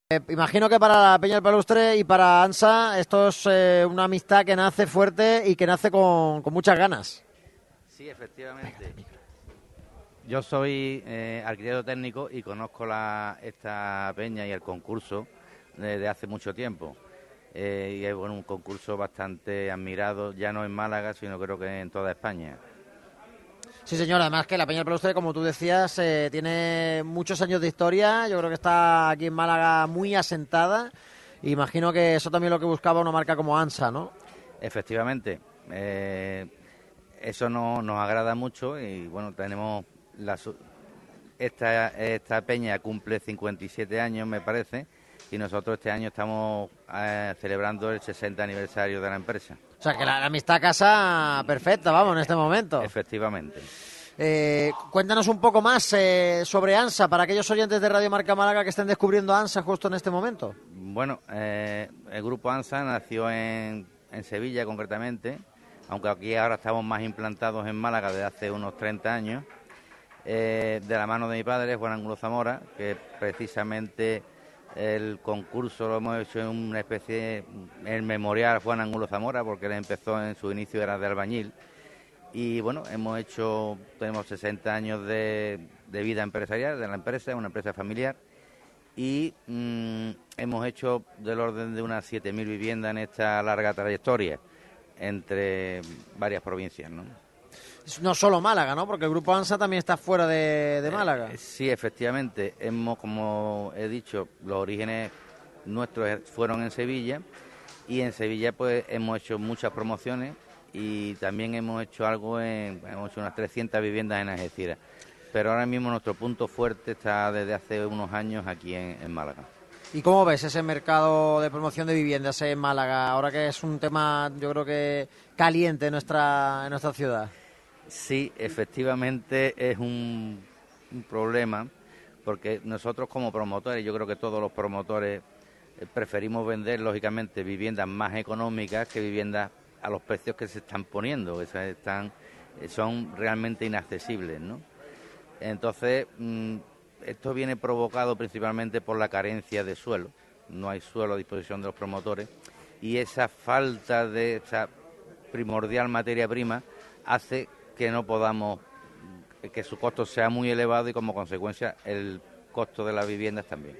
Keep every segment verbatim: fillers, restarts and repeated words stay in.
Eh, imagino que para la Peña del Palustre y para ANSA esto es eh, una amistad que nace fuerte y que nace con, con muchas ganas. Sí, efectivamente. Yo soy eh, arquitecto técnico y conozco la, esta peña y el concurso desde hace mucho tiempo. Eh, y es bueno, un concurso bastante admirado, ya no en Málaga, sino creo que en toda España. Sí, señor, además que la Peña del Palustre, como tú decías, eh, tiene muchos años de historia. Yo creo que está aquí en Málaga muy asentada. Imagino que eso también es lo que buscaba una marca como ANSA, ¿no? Efectivamente, eh, eso no, nos agrada mucho y bueno, tenemos la, esta, esta peña cumple cincuenta y siete años, me parece, y nosotros este año estamos eh, celebrando el sesenta aniversario de la empresa. O sea, que la, la amistad casa perfecta, vamos, en este momento. Efectivamente. Eh, cuéntanos un poco más eh, sobre ANSA, para aquellos oyentes de Radio Marca Málaga que estén descubriendo ANSA justo en este momento. Bueno, eh, el grupo ANSA nació en, en Sevilla concretamente, aunque aquí ahora estamos más implantados en Málaga desde hace unos treinta años, eh, de la mano de mi padre, Juan Angulo Zamora, que precisamente el concurso lo hemos hecho en una especie, el memorial Juan Angulo Zamora, porque él empezó en su inicio, era de albañil. Y bueno, hemos hecho, tenemos sesenta años de, de vida empresarial de la empresa, una empresa familiar, y mmm, hemos hecho del orden de unas siete mil viviendas en esta larga trayectoria entre varias provincias, ¿no? No solo Málaga, ¿no? Porque el grupo ANSA también está fuera de, de Málaga. Eh, sí, efectivamente, hemos, como he dicho, los orígenes nuestros fueron en Sevilla, y en Sevilla pues hemos hecho muchas promociones. Y también hemos hecho algo, en, hemos hecho unas trescientas viviendas en Algeciras. Pero ahora mismo nuestro punto fuerte está desde hace unos años aquí en, en Málaga. ¿Y cómo ves ese mercado de promoción de viviendas en Málaga, ahora que es un tema, yo creo que caliente en nuestra, en nuestra ciudad? Sí, efectivamente es un, un problema, porque nosotros como promotores, yo creo que todos los promotores eh, preferimos vender, lógicamente, viviendas más económicas que viviendas a los precios que se están poniendo, que se están, son realmente inaccesibles, ¿no? Entonces, mmm, esto viene provocado principalmente por la carencia de suelo, no hay suelo a disposición de los promotores, y esa falta de esa primordial materia prima hace que no podamos, que su costo sea muy elevado y como consecuencia el costo de las viviendas también.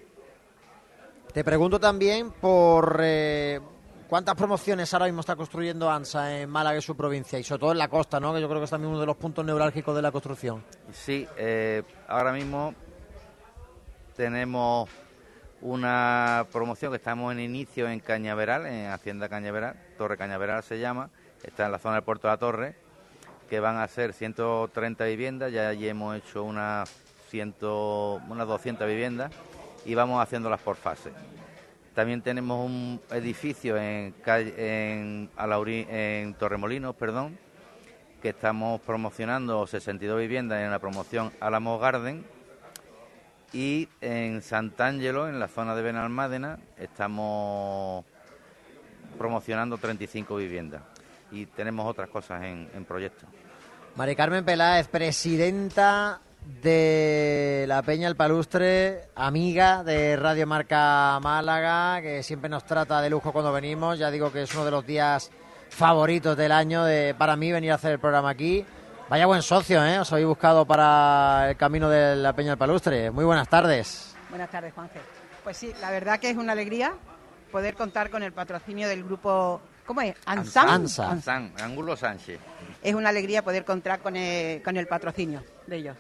Te pregunto también por... Eh... ¿Cuántas promociones ahora mismo está construyendo ANSA en Málaga y su provincia? Y sobre todo en la costa, ¿no? Que yo creo que es también uno de los puntos neurálgicos de la construcción. Sí, eh, ahora mismo tenemos una promoción que estamos en inicio en Cañaveral, en Hacienda Cañaveral, Torre Cañaveral se llama, está en la zona del Puerto de la Torre, que van a ser ciento treinta viviendas, ya allí hemos hecho unas, cien, unas doscientas viviendas y vamos haciéndolas por fases. También tenemos un edificio en, en, Alaurí, en Torremolinos, perdón, que estamos promocionando sesenta y dos viviendas en la promoción Álamo Garden. Y en Sant'Angelo, en la zona de Benalmádena, estamos promocionando treinta y cinco viviendas. Y tenemos otras cosas en, en proyecto. Mari Carmen Peláez, presidenta de la Peña del Palustre, amiga de Radio Marca Málaga, que siempre nos trata de lujo cuando venimos. Ya digo que es uno de los días favoritos del año de, para mí venir a hacer el programa aquí. Vaya buen socio, ¿eh? Os habéis buscado para el camino de la Peña del Palustre. Muy buenas tardes. Buenas tardes, Juanje. Pues sí, la verdad que es una alegría poder contar con el patrocinio del grupo... ¿Cómo es? ¿Ansan? ANSA. Ansan, Angulo Sánchez. Es una alegría poder contar con el, con el patrocinio de ellos.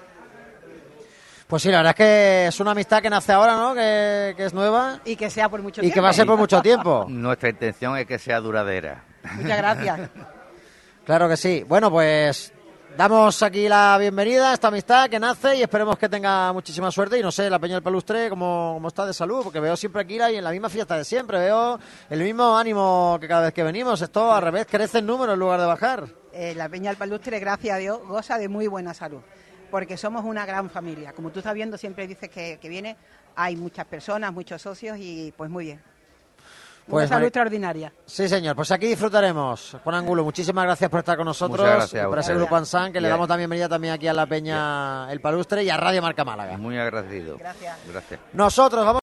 Pues sí, la verdad es que es una amistad que nace ahora, ¿no? Que, que es nueva. Y que sea por mucho y tiempo. Y que va a ser por mucho tiempo. Nuestra intención es que sea duradera. Muchas gracias. Claro que sí. Bueno, pues damos aquí la bienvenida a esta amistad que nace y esperemos que tenga muchísima suerte. Y no sé, la Peña del Palustre, ¿cómo, cómo está de salud? Porque veo siempre aquí la, y en la misma fiesta de siempre. Veo el mismo ánimo que cada vez que venimos. Esto al revés, crece el número en lugar de bajar. Eh, la Peña del Palustre, gracias a Dios, goza de muy buena salud. Porque somos una gran familia. Como tú estás viendo, siempre dices que, que viene, hay muchas personas, muchos socios y pues muy bien. Pues una salud Mari... extraordinaria. Sí, señor. Pues aquí disfrutaremos. Juan Angulo, muchísimas gracias por estar con nosotros. Muchas gracias. Por ese grupo Ansan, que yeah. le damos también bienvenida también aquí a la Peña yeah. El Palustre y a Radio Marca Málaga. Muy agradecido. Gracias. Gracias. Nosotros vamos